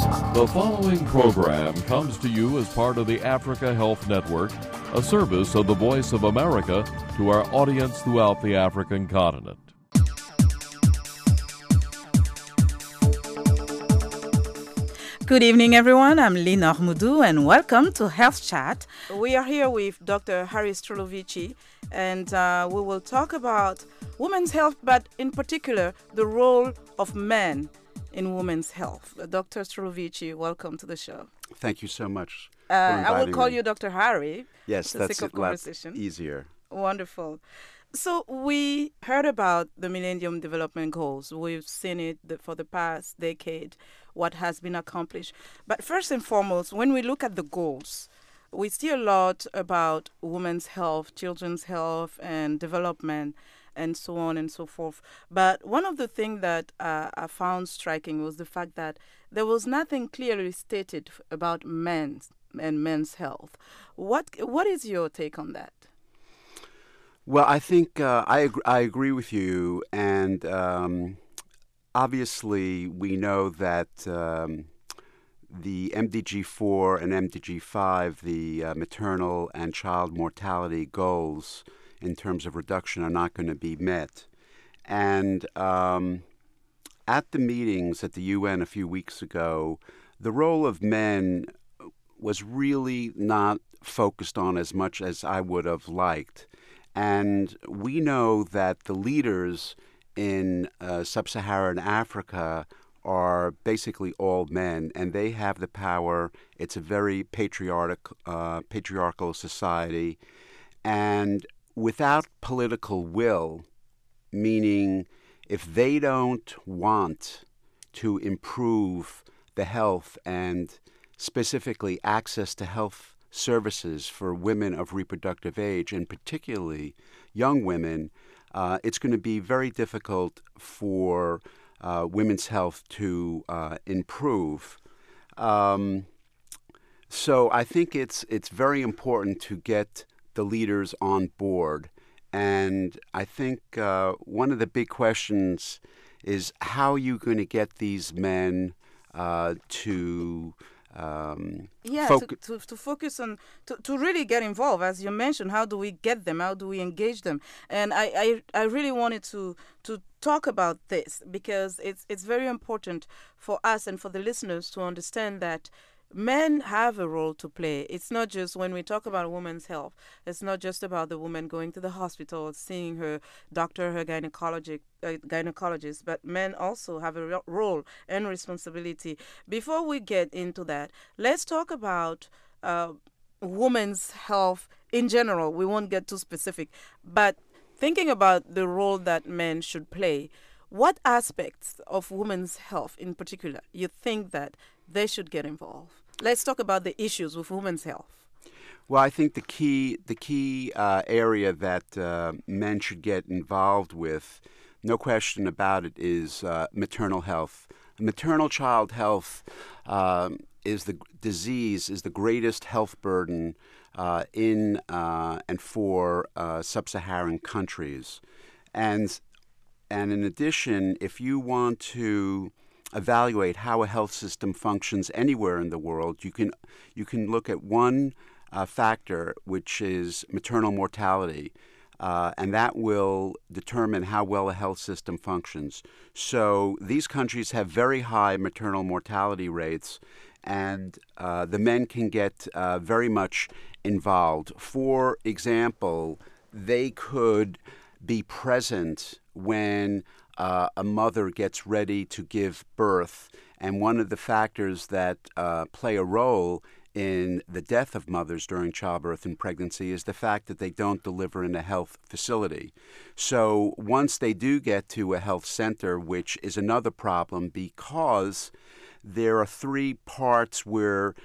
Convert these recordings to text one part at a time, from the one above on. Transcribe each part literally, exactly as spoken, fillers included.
The following program comes to you as part of the Africa Health Network, a service of the Voice of America to our audience throughout the African continent. Good evening, everyone. I'm Lina Moudou, and welcome to Health Chat. We are here with Doctor Harry Strulovici, and uh, we will talk about women's health, but in particular, the role of men in women's health. Uh, Doctor Strulovici, welcome to the show. Thank you so much. Uh, I will call me. you Doctor Harry. Yes, for that's sake of a lot conversation. easier. Wonderful. So we heard about the Millennium Development Goals. We've seen it the, for the past decade, what has been accomplished. But first and foremost, when we look at the goals, we see a lot about women's health, children's health, and development, and so on and so forth. But one of the things that uh, I found striking was the fact that there was nothing clearly stated about men's and men's health. What What is your take on that? Well, I think uh, I, ag- I agree with you, and um, obviously we know that um, the M D G four and M D G five, the uh, maternal and child mortality goals in terms of reduction, are not going to be met. And um, at the meetings at the U N a few weeks ago, the role of men was really not focused on as much as I would have liked. And we know that the leaders in uh, sub-Saharan Africa are basically all men, and they have the power. It's a very patriarchal, uh, patriarchal society. And without political will, meaning if they don't want to improve the health and specifically access to health services for women of reproductive age, and particularly young women, uh, it's going to be very difficult for uh, women's health to uh, improve. Um, so I think it's it's very important to get the leaders on board. And I think uh, one of the big questions is how are you going to get these men uh, to Um, yeah, foc- to, to, to focus on, to, to really get involved. As you mentioned, how do we get them? How do we engage them? And I, I, I really wanted to to talk about this because it's it's very important for us and for the listeners to understand that men have a role to play. It's not just when we talk about women's health, it's not just about the woman going to the hospital, seeing her doctor, her gynecologist, uh, gynecologist, but men also have a ro- role and responsibility. Before we get into that, let's talk about uh, women's health in general. We won't get too specific, but thinking about the role that men should play, what aspects of women's health in particular you think that they should get involved? Let's talk about the issues with women's health. Well, I think the key the key uh, area that uh, men should get involved with, no question about it, is uh, maternal health. Maternal child health um, is the disease is the greatest health burden uh, in uh, and for uh, sub-Saharan countries, and and in addition, if you want to evaluate how a health system functions anywhere in the world, you can you can look at one uh, factor, which is maternal mortality, uh, and that will determine how well a health system functions. So these countries have very high maternal mortality rates, and uh, the men can get uh, very much involved. For example, they could be present when Uh, a mother gets ready to give birth, and one of the factors that uh, play a role in the death of mothers during childbirth and pregnancy is the fact that they don't deliver in a health facility. So once they do get to a health center, which is another problem because there are three parts where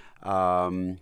um,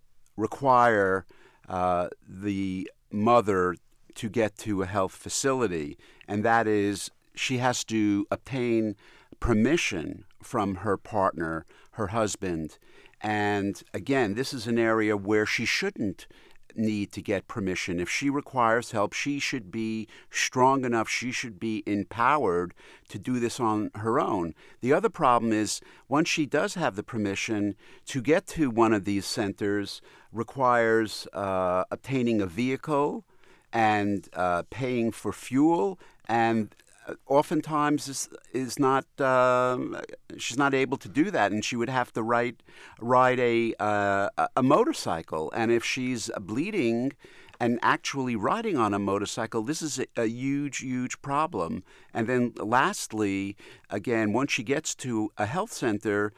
require uh, the mother to get to a health facility, and that is she has to obtain permission from her partner, her husband. And again, this is an area where she shouldn't need to get permission. If she requires help, she should be strong enough, she should be empowered to do this on her own. The other problem is, once she does have the permission, to get to one of these centers requires uh, obtaining a vehicle and uh, paying for fuel, and oftentimes is, is not um, she's not able to do that, and she would have to ride ride a uh, a motorcycle. And if she's bleeding and actually riding on a motorcycle, this is a, a huge, huge problem. And then lastly, again, once she gets to a health center,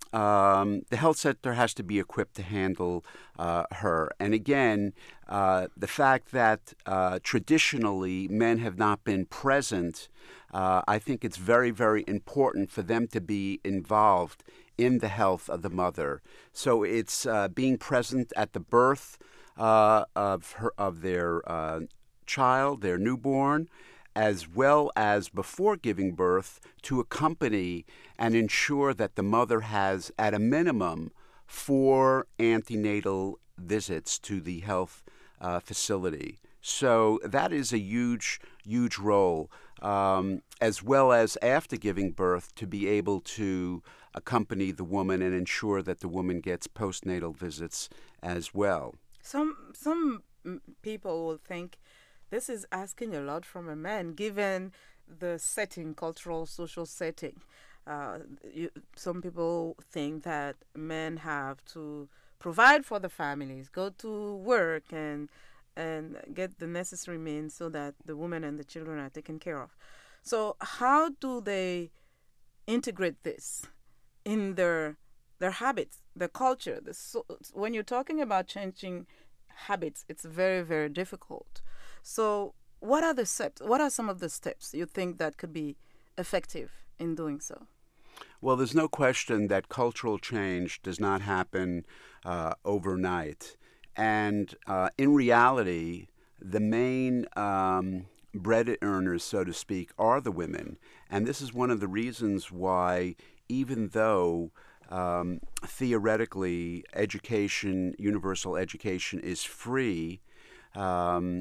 Um, the health center has to be equipped to handle uh, her. And again, uh, the fact that uh, traditionally men have not been present, uh, I think it's very, very important for them to be involved in the health of the mother. So it's uh, being present at the birth uh, of her, of their uh, child, their newborn, as well as before giving birth, to accompany and ensure that the mother has, at a minimum, four antenatal visits to the health uh, facility. So that is a huge, huge role, um, as well as after giving birth, to be able to accompany the woman and ensure that the woman gets postnatal visits as well. Some some people will think this is asking a lot from a man, given the setting, cultural, social setting. Uh, you, some people think that men have to provide for the families, go to work, and and get the necessary means so that the woman and the children are taken care of. So how do they integrate this in their their habits, their culture? The so, when you're talking about changing habits, it's very, very difficult. So what are the steps? What are some of the steps you think that could be effective in doing so? Well, there's no question that cultural change does not happen uh, overnight. And uh, in reality, the main um, bread earners, so to speak, are the women. And this is one of the reasons why, even though um, theoretically education, universal education, is free, um,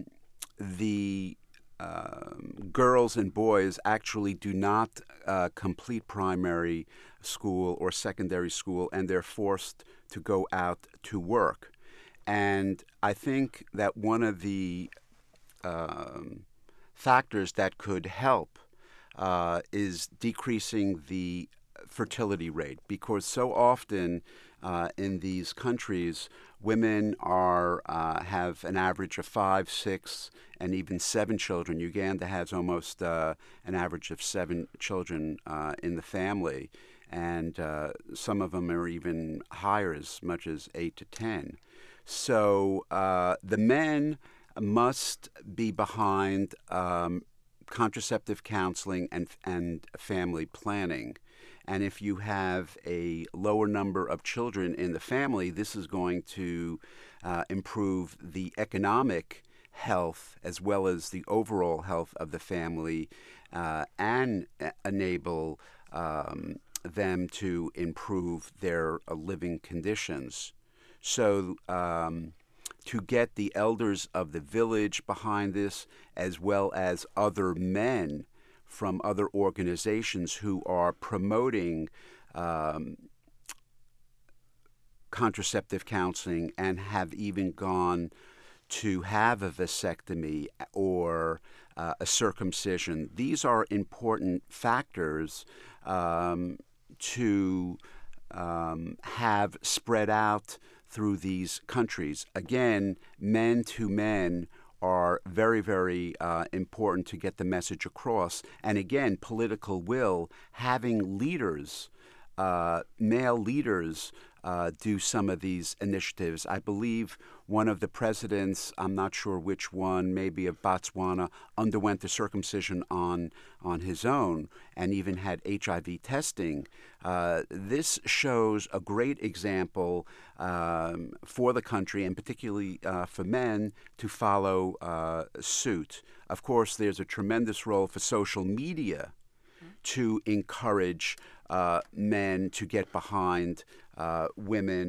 the um, girls and boys actually do not uh, complete primary school or secondary school, and they're forced to go out to work. And I think that one of the um, factors that could help uh, is decreasing the fertility rate, because so often uh, in these countries, women are uh, have an average of five, six, and even seven children. Uganda has almost uh, an average of seven children uh, in the family, and uh, some of them are even higher, as much as eight to ten. So uh, the men must be behind um, contraceptive counseling and and family planning. And if you have a lower number of children in the family, this is going to uh, improve the economic health as well as the overall health of the family, uh, and enable um, them to improve their uh, living conditions. So um, to get the elders of the village behind this, as well as other men from other organizations who are promoting um, contraceptive counseling and have even gone to have a vasectomy or uh, a circumcision. These are important factors um, to um, have spread out through these countries. Again, men to men are very, very uh, important to get the message across. And again, political will, having leaders, uh, male leaders, uh, do some of these initiatives. I believe one of the presidents, I'm not sure which one, maybe of Botswana, underwent the circumcision on on his own and even had H I V testing. Uh, this shows a great example um, for the country, and particularly uh, for men, to follow uh, suit. Of course, there's a tremendous role for social media to encourage uh, men to get behind uh, women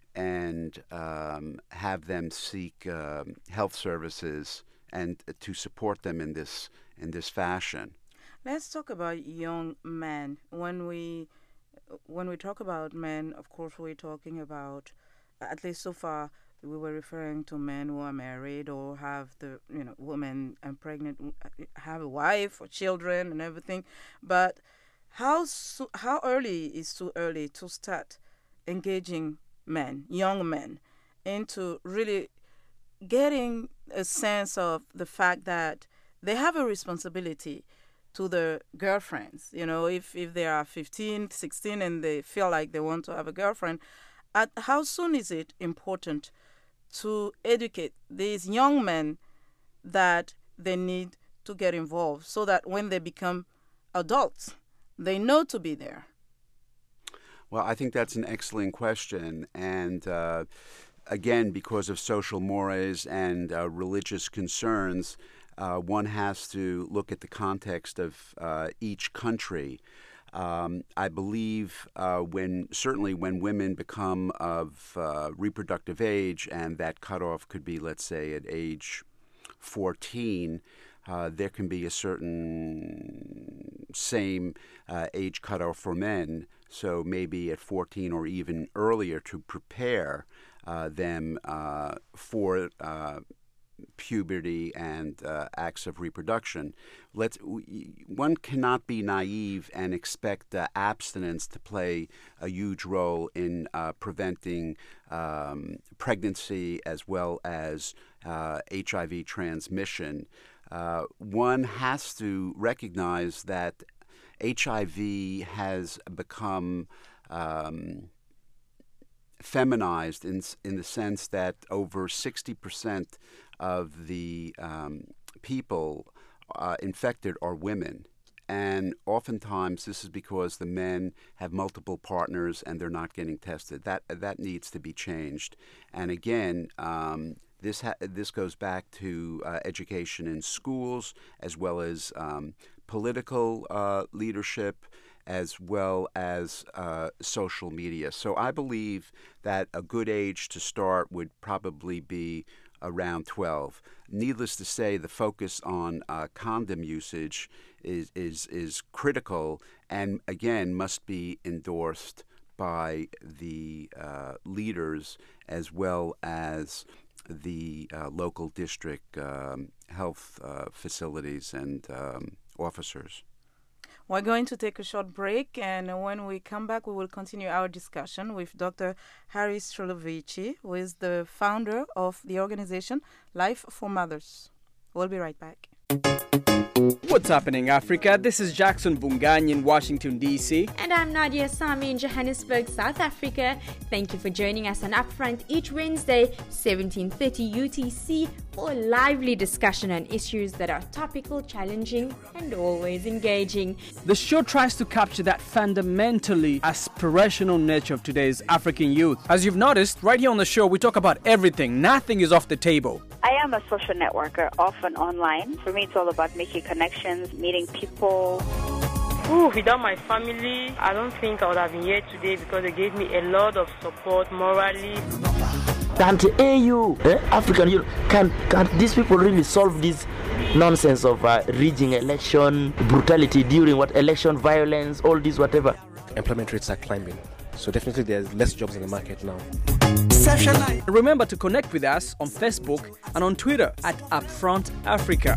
and um, have them seek um, health services and to support them in this in this fashion. Let's talk about young men. When we when we talk about men, of course, we're talking about, at least so far, we were referring to men who are married or have the, you know, women and pregnant, have a wife or children and everything. But how so, how early is too early to start engaging men, young men, into really getting a sense of the fact that they have a responsibility to their girlfriends? You know, if, if they are fifteen, sixteen and they feel like they want to have a girlfriend, at how soon is it important to educate these young men that they need to get involved so that when they become adults, they know to be there? Well, I think that's an excellent question. And uh, again, because of social mores and uh, religious concerns, uh, one has to look at the context of uh, each country. Um, I believe uh, when certainly when women become of uh, reproductive age, and that cutoff could be, let's say, at age fourteen, uh, there can be a certain same uh, age cutoff for men. So maybe at fourteen or even earlier to prepare uh, them uh, for uh, puberty and uh, acts of reproduction. Let's, one cannot be naive and expect uh, abstinence to play a huge role in uh, preventing um, pregnancy as well as uh, H I V transmission. Uh, one has to recognize that H I V has become um, feminized in in the sense that over sixty percent of the um, people uh, infected are women. And oftentimes this is because the men have multiple partners and they're not getting tested. That that needs to be changed. And again, um, this ha- this goes back to uh, education in schools as well as um, political uh, leadership, as well as uh, social media. So I believe that a good age to start would probably be around twelve. Needless to say, the focus on uh, condom usage is, is, is critical and, again, must be endorsed by the uh, leaders as well as the uh, local district um, health uh, facilities and um, officers. We're going to take a short break, and when we come back, we will continue our discussion with Doctor Harry Strolovici, who is the founder of the organization Life for Mothers. We'll be right back. What's happening, Africa? This is Jackson Bungani in Washington, D C. And I'm Nadia Sami in Johannesburg, South Africa. Thank you for joining us on Upfront each Wednesday, seventeen thirty U T C, for a lively discussion on issues that are topical, challenging, and always engaging. The show tries to capture that fundamentally aspirational nature of today's African youth. As you've noticed, right here on the show, we talk about everything. Nothing is off the table. I am a social networker, often online. For me, it's all about making connections, meeting people. Ooh, without my family, I don't think I would have been here today because they gave me a lot of support morally. Can't A U, eh, African Union, can, can these people really solve this nonsense of uh, rigging election, brutality during what election, violence, all this, whatever? Employment rates are climbing, so definitely there's less jobs in the market now. Remember to connect with us on Facebook and on Twitter at Upfront Africa.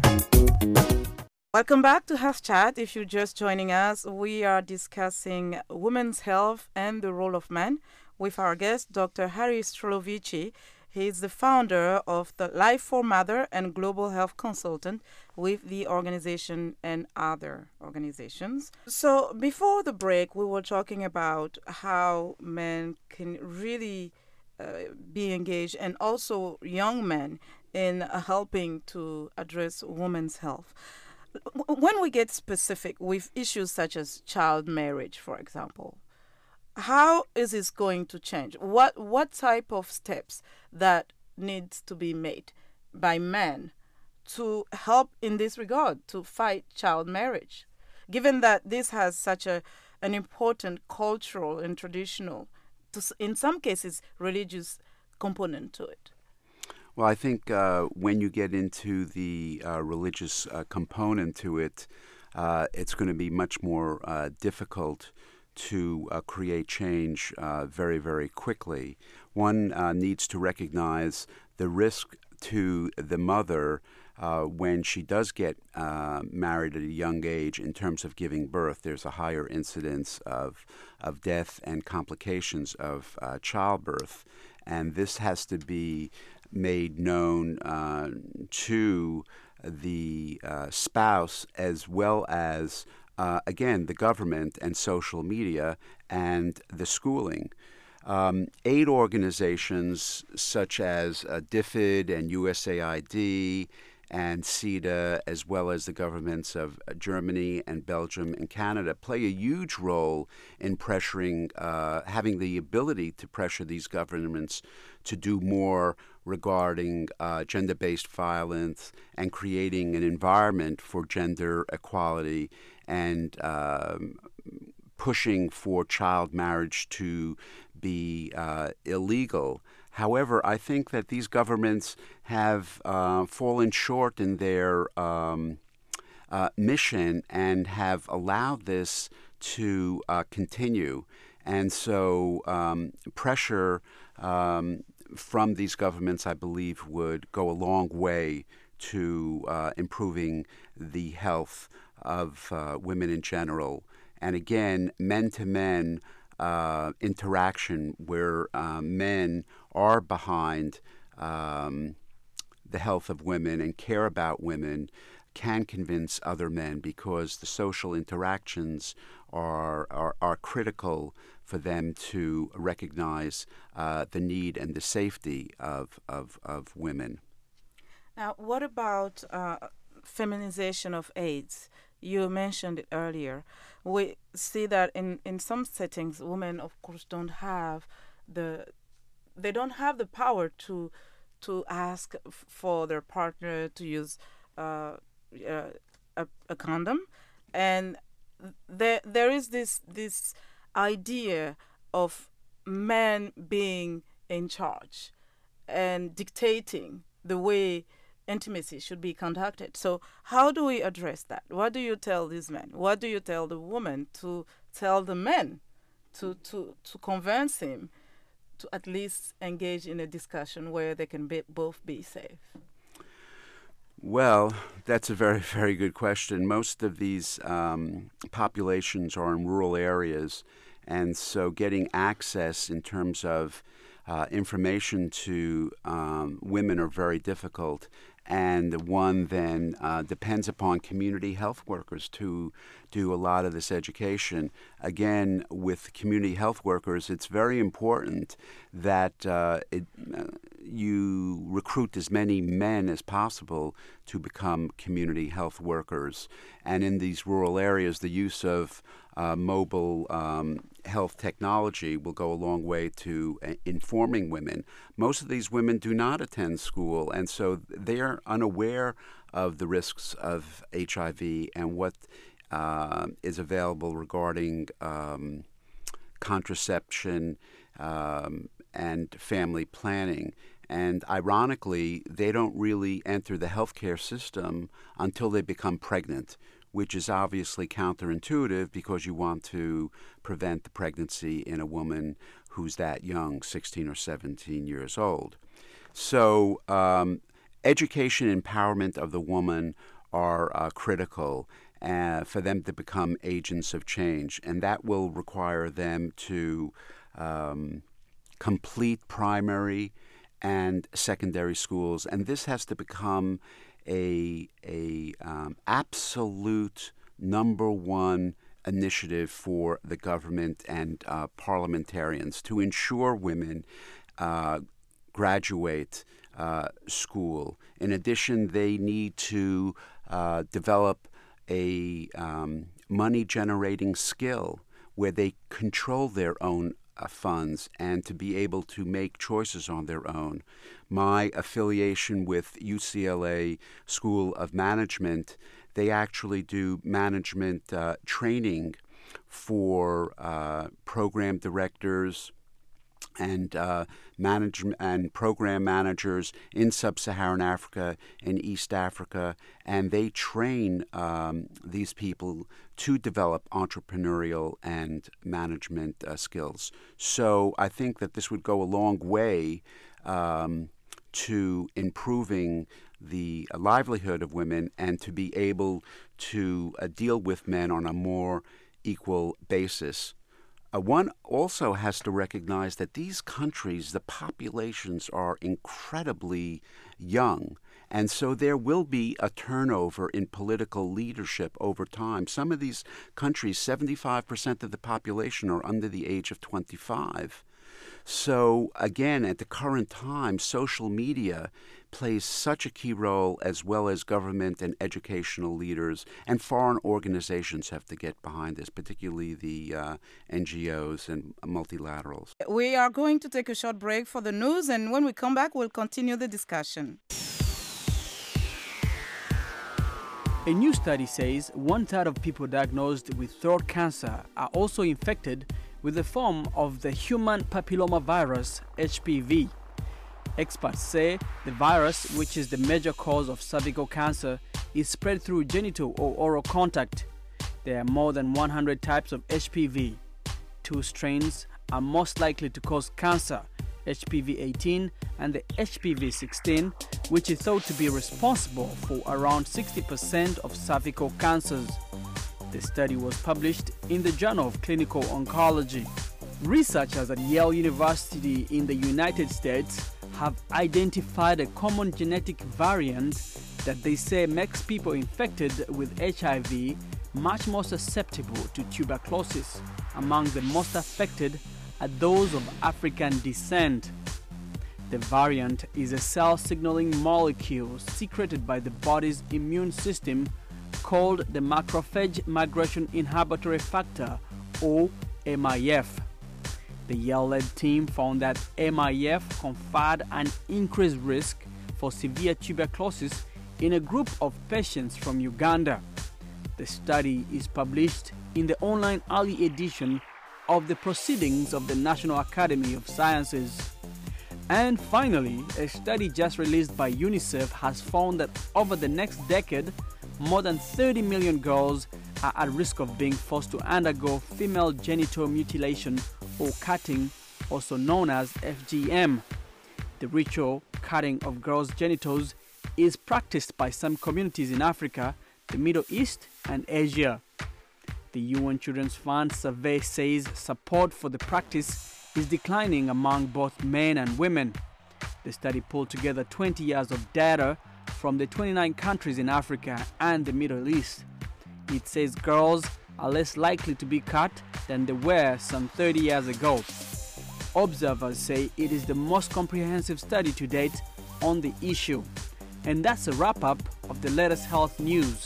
Welcome back to Health Chat. If you're just joining us, we are discussing women's health and the role of men with our guest, Doctor Harry Strolovici. He is the founder of the Life for Mother and global health consultant with the organization and other organizations. So before the break, we were talking about how men can really uh, be engaged, and also young men, in uh, helping to address women's health. When we get specific with issues such as child marriage, for example, how is this going to change? What what type of steps that needs to be made by men to help in this regard, to fight child marriage, given that this has such a an important cultural and traditional to, s- in some cases, religious component to it? Well, I think uh, when you get into the uh, religious uh, component to it, uh, it's going to be much more uh, difficult to uh, create change uh, very, very quickly. One uh, needs to recognize the risk to the mother uh, when she does get uh, married at a young age in terms of giving birth. There's a higher incidence of, of death and complications of uh, childbirth. And this has to be made known uh, to the uh, spouse as well as, uh, again, the government and social media and the schooling. Um, aid organizations such as uh, D F I D and U S A I D and CEDA, as well as the governments of Germany and Belgium and Canada, play a huge role in pressuring, uh, having the ability to pressure these governments to do more regarding uh, gender-based violence and creating an environment for gender equality and um, pushing for child marriage to be uh, illegal. However, I think that these governments have uh, fallen short in their um, uh, mission and have allowed this to uh, continue. And so um, pressure um, from these governments, I believe, would go a long way to uh, improving the health of uh, women in general. And again, men-to-men uh, interaction where uh, men are behind um, the health of women and care about women can convince other men, because the social interactions are are, are critical for them to recognize uh, the need and the safety of, of, of women. Now, what about uh, feminization of AIDS? You mentioned it earlier. We see that in, in some settings, women, of course, don't have the they don't have the power to to ask f- for their partner to use uh, uh, a, a condom, and there there is this this idea of men being in charge and dictating the way intimacy should be conducted. So how do we address that? What do you tell these men? What do you tell the woman to tell the men to to, to convince him to at least engage in a discussion where they can be, both be safe? Well, that's a very, very good question. Most of these um, populations are in rural areas, and so getting access in terms of uh, information to um, women are very difficult. And one then uh, depends upon community health workers to do a lot of this education. Again, with community health workers, it's very important that uh, it, uh, you recruit as many men as possible to become community health workers. And in these rural areas, the use of uh, mobile um, health technology will go a long way to uh, informing women. Most of these women do not attend school, and so they are unaware of the risks of H I V and what uh, is available regarding um, contraception um, and family planning. And ironically, they don't really enter the healthcare system until they become pregnant, which is obviously counterintuitive because you want to prevent the pregnancy in a woman who's that young, sixteen or seventeen years old. So um, education and empowerment of the woman are uh, critical uh, for them to become agents of change, and that will require them to um, complete primary and secondary schools, and this has to become a a um, absolute number one initiative for the government and uh, parliamentarians to ensure women uh, graduate uh, school. In addition, they need to uh, develop a um, money-generating skill where they control their own uh, funds and to be able to make choices on their own. My affiliation with U C L A School of Management, they actually do management uh, training for uh, program directors and uh, management and program managers in sub-Saharan Africa and East Africa, and they train um, these people to develop entrepreneurial and management uh, skills. So I think that this would go a long way um, to improving the uh, livelihood of women and to be able to uh, deal with men on a more equal basis. Uh, one also has to recognize that these countries, the populations are incredibly young, and so there will be a turnover in political leadership over time. Some of these countries, seventy-five percent of the population are under the age of twenty-five. So again, at the current time, social media plays such a key role, as well as government and educational leaders, and foreign organizations have to get behind this, particularly the uh, N G Os and multilaterals. We are going to take a short break for the news, and when we come back, we'll continue the discussion. A new study says one-third of people diagnosed with throat cancer are also infected with a form of the human papillomavirus, H P V. Experts say the virus, which is the major cause of cervical cancer, is spread through genital or oral contact. There are more than one hundred types of H P V. Two strains are most likely to cause cancer, H P V eighteen and the H P V sixteen, which is thought to be responsible for around sixty percent of cervical cancers. The study was published in the Journal of Clinical Oncology. Researchers at Yale University in the United States have identified a common genetic variant that they say makes people infected with H I V much more susceptible to tuberculosis. Among the most affected are those of African descent. The variant is a cell signaling molecule secreted by the body's immune system called the macrophage migration inhibitory factor, or M I F. The Yale-led team found that M I F conferred an increased risk for severe tuberculosis in a group of patients from Uganda. The study is published in the online early edition of the Proceedings of the National Academy of Sciences. And finally, a study just released by UNICEF has found that over the next decade, more than thirty million girls are at risk of being forced to undergo female genital mutilation or cutting, also known as F G M. The ritual cutting of girls' genitals is practiced by some communities in Africa, the Middle East, and Asia. The U N Children's Fund survey says support for the practice is declining among both men and women. The study pulled together twenty years of data from the twenty-nine countries in Africa and the Middle East. It says girls are less likely to be cut than they were some thirty years ago. Observers say it is the most comprehensive study to date on the issue. And that's a wrap-up of the latest health news.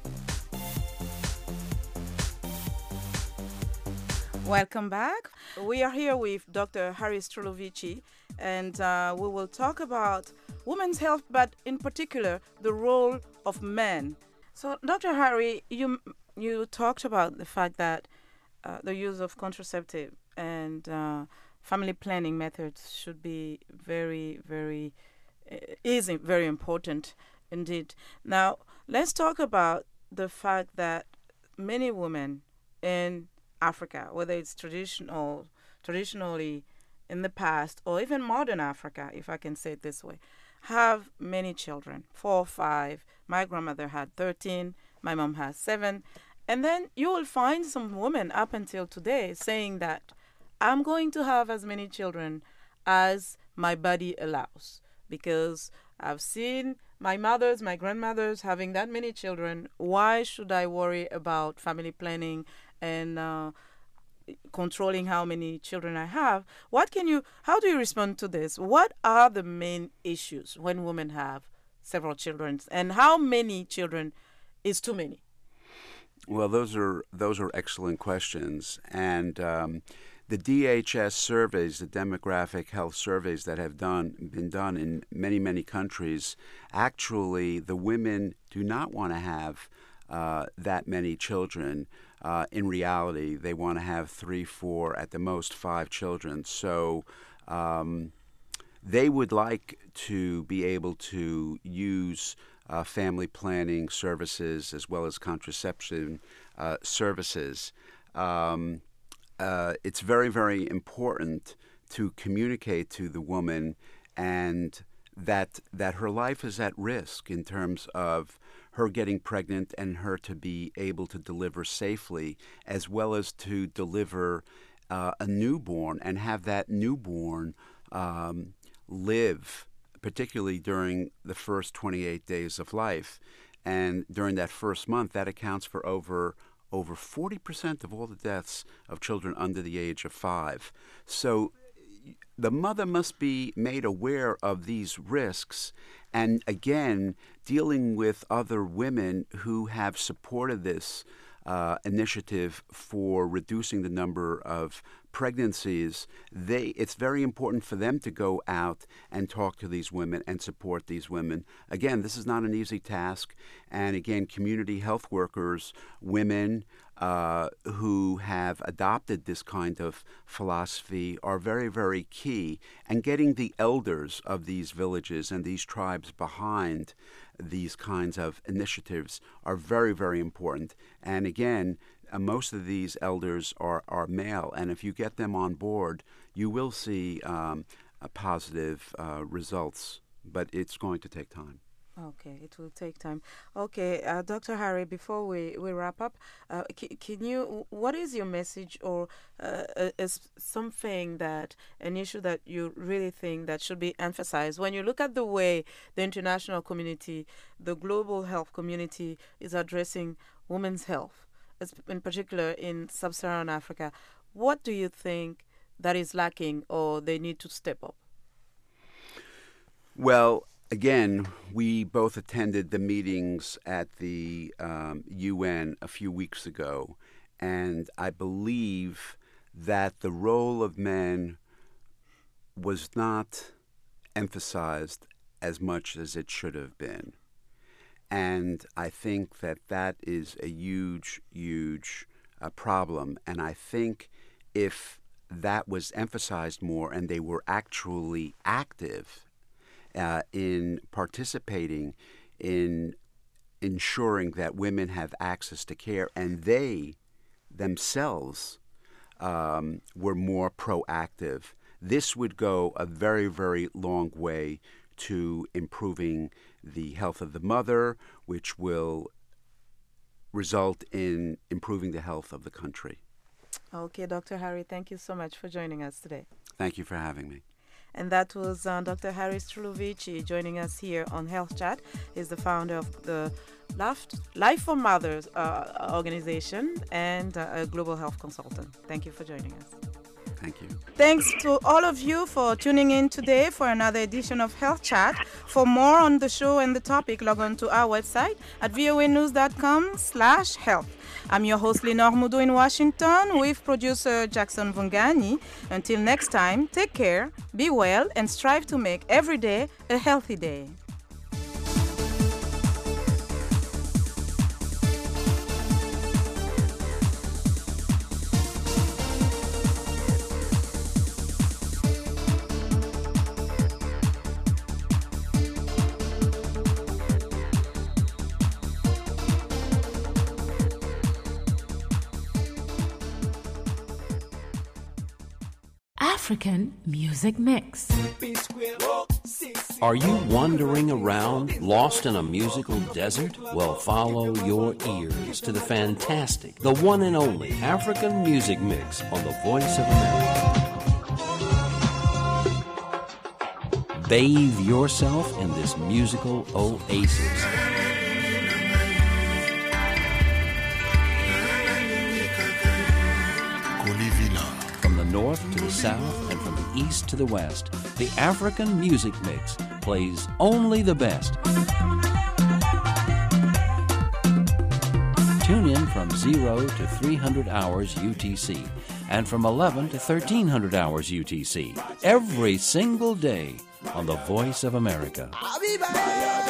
Welcome back. We are here with Doctor Harry Strulovici, and uh, we will talk about women's health, but in particular, the role of men. So, Doctor Harry, you you talked about the fact that uh, the use of contraceptive and uh, family planning methods should be very, very, uh, is very important indeed. Now, let's talk about the fact that many women in Africa, whether it's traditional, traditionally in the past, or even modern Africa, if I can say it this way, have many children, four or five. My grandmother had thirteen, my mom has seven. And then you will find some women up until today saying that I'm going to have as many children as my body allows, because I've seen my mothers, my grandmothers having that many children. Why should I worry about family planning and uh, controlling how many children I have? What can you, how do you respond to this? What are the main issues when women have several children, and how many children is too many? Well, those are those are excellent questions, and um, the D H S surveys, the demographic health surveys that have done been done in many many countries, actually the women do not want to have uh, that many children. uh, in reality, they want to have three, four, at the most five children. So um, they would like to be able to use uh, family planning services as well as contraception uh, services. Um, uh, it's very, very important to communicate to the woman and that that her life is at risk in terms of her getting pregnant and her to be able to deliver safely, as well as to deliver uh, a newborn and have that newborn um, live, particularly during the first twenty-eight days of life. And during that first month, that accounts for over over forty percent of all the deaths of children under the age of five. So the mother must be made aware of these risks, and again, dealing with other women who have supported this uh, initiative for reducing the number of pregnancies. They, it's very important for them to go out and talk to these women and support these women. Again, this is not an easy task, and again, community health workers, women, Uh, who have adopted this kind of philosophy are very, very key. And getting the elders of these villages and these tribes behind these kinds of initiatives are very, very important. And again, uh, most of these elders are, are male. And if you get them on board, you will see um, a positive uh, results. But it's going to take time. Okay, it will take time. Okay, uh, Doctor Harry, before we, we wrap up, uh, c- can you, what is your message or uh, is something that, an issue that you really think that should be emphasized when you look at the way the international community, the global health community is addressing women's health, in particular in sub-Saharan Africa? What do you think that is lacking or they need to step up? Well, again, we both attended the meetings at the um, U N a few weeks ago, and I believe that the role of men was not emphasized as much as it should have been. And I think that that is a huge, huge uh, problem. And I think if that was emphasized more and they were actually active Uh, in participating in ensuring that women have access to care, and they themselves um, were more proactive, this would go a very, very long way to improving the health of the mother, which will result in improving the health of the country. Okay, Doctor Harry, thank you so much for joining us today. Thank you for having me. And that was uh, Doctor Harry Strulovici joining us here on Health Chat. He's the founder of the Life for Mothers uh, organization and uh, a global health consultant. Thank you for joining us. Thank you. Thanks to all of you for tuning in today for another edition of Health Chat. For more on the show and the topic, log on to our website at voanews.com slash health. I'm your host, Lenore Mudo in Washington, with producer Jackson Vungani. Until next time, take care, be well, and strive to make every day a healthy day. African Music Mix. Are you wandering around, lost in a musical desert? Well, follow your ears to the fantastic, the one and only African Music Mix on the Voice of America. Bathe yourself in this musical oasis. From the north to the south and from the east to the west, the African Music Mix plays only the best. Tune in from zero to three hundred hours U T C and from eleven to thirteen hundred hours U T C every single day on the Voice of America.